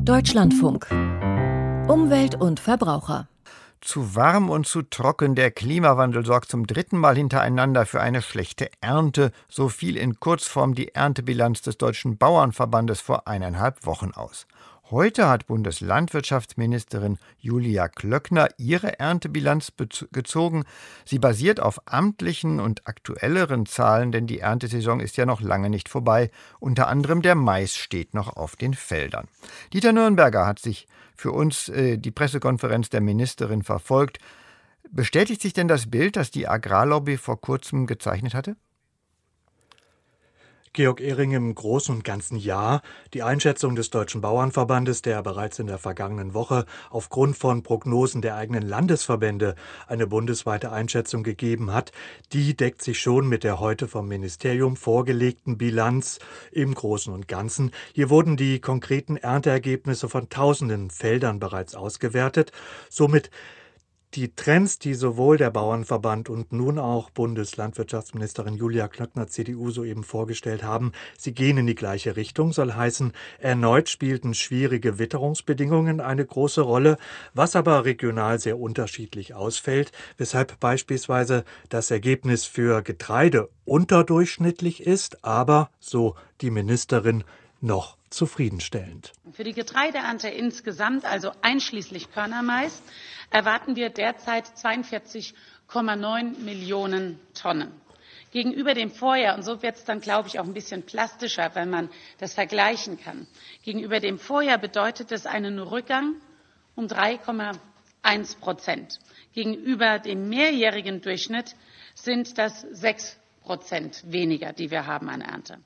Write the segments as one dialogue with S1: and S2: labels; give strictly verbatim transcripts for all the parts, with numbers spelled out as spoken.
S1: Deutschlandfunk. Umwelt und Verbraucher.
S2: Zu warm und zu trocken. Der Klimawandel sorgt zum dritten Mal hintereinander für eine schlechte Ernte. So fiel in Kurzform die Erntebilanz des Deutschen Bauernverbandes vor eineinhalb Wochen aus. Heute hat Bundeslandwirtschaftsministerin Julia Klöckner ihre Erntebilanz gezogen. Sie basiert auf amtlichen und aktuelleren Zahlen, denn die Erntesaison ist ja noch lange nicht vorbei. Unter anderem der Mais steht noch auf den Feldern. Dieter Nürnberger hat sich für uns äh, die Pressekonferenz der Ministerin verfolgt. Bestätigt sich denn das Bild, das die Agrarlobby vor kurzem gezeichnet hatte?
S3: Georg Ehring, im Großen und Ganzen ja. Die Einschätzung des Deutschen Bauernverbandes, der bereits in der vergangenen Woche aufgrund von Prognosen der eigenen Landesverbände eine bundesweite Einschätzung gegeben hat, die deckt sich schon mit der heute vom Ministerium vorgelegten Bilanz im Großen und Ganzen. Hier wurden die konkreten Ernteergebnisse von tausenden Feldern bereits ausgewertet. Somit die Trends, die sowohl der Bauernverband und nun auch Bundeslandwirtschaftsministerin Julia Klöckner, C D U, soeben vorgestellt haben, sie gehen in die gleiche Richtung. Soll heißen, erneut spielten schwierige Witterungsbedingungen eine große Rolle, was aber regional sehr unterschiedlich ausfällt, weshalb beispielsweise das Ergebnis für Getreide unterdurchschnittlich ist, aber, so die Ministerin, noch zufriedenstellend.
S4: Für die Getreideernte insgesamt, also einschließlich Körnermais, erwarten wir derzeit zweiundvierzig Komma neun Millionen Tonnen. Gegenüber dem Vorjahr, und so wird es dann, glaube ich, auch ein bisschen plastischer, wenn man das vergleichen kann, gegenüber dem Vorjahr bedeutet es einen Rückgang um drei Komma eins Prozent. Gegenüber dem mehrjährigen Durchschnitt sind das sechs Prozent weniger, die wir haben an Ernte.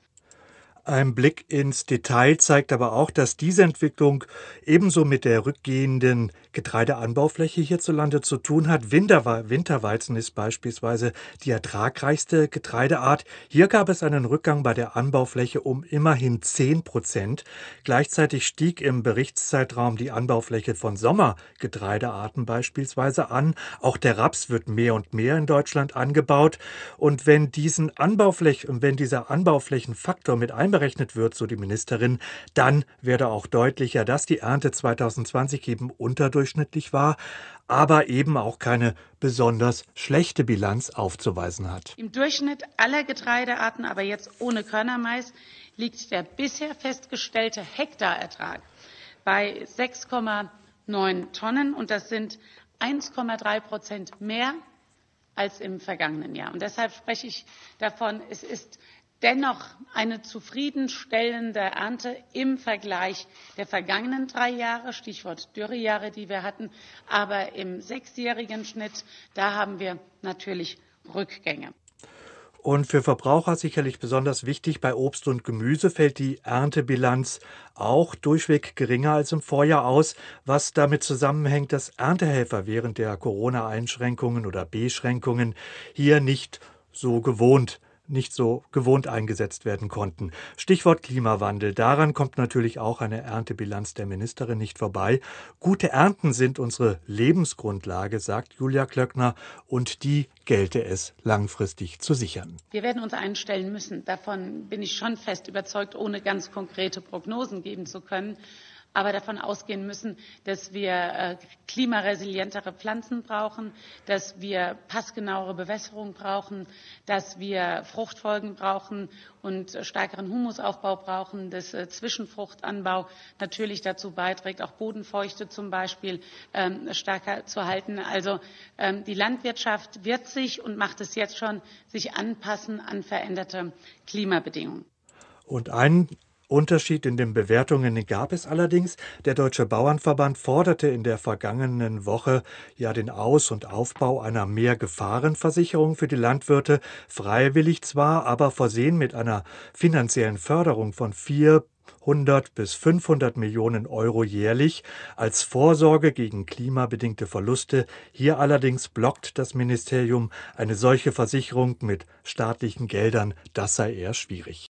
S3: Ein Blick ins Detail zeigt aber auch, dass diese Entwicklung ebenso mit der rückgehenden Getreideanbaufläche hierzulande zu tun hat. Winterweizen ist beispielsweise die ertragreichste Getreideart. Hier gab es einen Rückgang bei der Anbaufläche um immerhin zehn Prozent. Gleichzeitig stieg im Berichtszeitraum die Anbaufläche von Sommergetreidearten beispielsweise an. Auch der Raps wird mehr und mehr in Deutschland angebaut. Und wenn diesen Anbauflächen, wenn dieser Anbauflächenfaktor mit einberechnet wird, so die Ministerin, dann werde auch deutlicher, dass die Ernte zweitausendzwanzig eben unterdurchschnittlich war, aber eben auch keine besonders schlechte Bilanz aufzuweisen hat.
S4: Im Durchschnitt aller Getreidearten, aber jetzt ohne Körnermais, liegt der bisher festgestellte Hektarertrag bei sechs Komma neun Tonnen und das sind eins Komma drei Prozent mehr als im vergangenen Jahr. Und deshalb spreche ich davon, es ist dennoch eine zufriedenstellende Ernte im Vergleich der vergangenen drei Jahre, Stichwort Dürrejahre, die wir hatten. Aber im sechsjährigen Schnitt, da haben wir natürlich Rückgänge.
S3: Und für Verbraucher sicherlich besonders wichtig, bei Obst und Gemüse fällt die Erntebilanz auch durchweg geringer als im Vorjahr aus, was damit zusammenhängt, dass Erntehelfer während der Corona-Einschränkungen oder Beschränkungen hier nicht so gewohnt nicht so gewohnt eingesetzt werden konnten. Stichwort Klimawandel. Daran kommt natürlich auch eine Erntebilanz der Ministerin nicht vorbei. Gute Ernten sind unsere Lebensgrundlage, sagt Julia Klöckner, und die gelte es langfristig zu sichern.
S4: Wir werden uns einstellen müssen. Davon bin ich schon fest überzeugt, ohne ganz konkrete Prognosen geben zu können. Aber davon ausgehen müssen, dass wir äh, klimaresilientere Pflanzen brauchen, dass wir passgenauere Bewässerung brauchen, dass wir Fruchtfolgen brauchen und äh, stärkeren Humusaufbau brauchen, dass äh, Zwischenfruchtanbau natürlich dazu beiträgt, auch Bodenfeuchte zum Beispiel ähm, stärker zu halten. Also ähm, die Landwirtschaft wird sich und macht es jetzt schon, sich anpassen an veränderte Klimabedingungen.
S3: Und ein Unterschied in den Bewertungen gab es allerdings. Der Deutsche Bauernverband forderte in der vergangenen Woche ja den Aus- und Aufbau einer Mehrgefahrenversicherung für die Landwirte. Freiwillig zwar, aber versehen mit einer finanziellen Förderung von vierhundert bis fünfhundert Millionen Euro jährlich als Vorsorge gegen klimabedingte Verluste. Hier allerdings blockt das Ministerium eine solche Versicherung mit staatlichen Geldern. Das sei eher schwierig.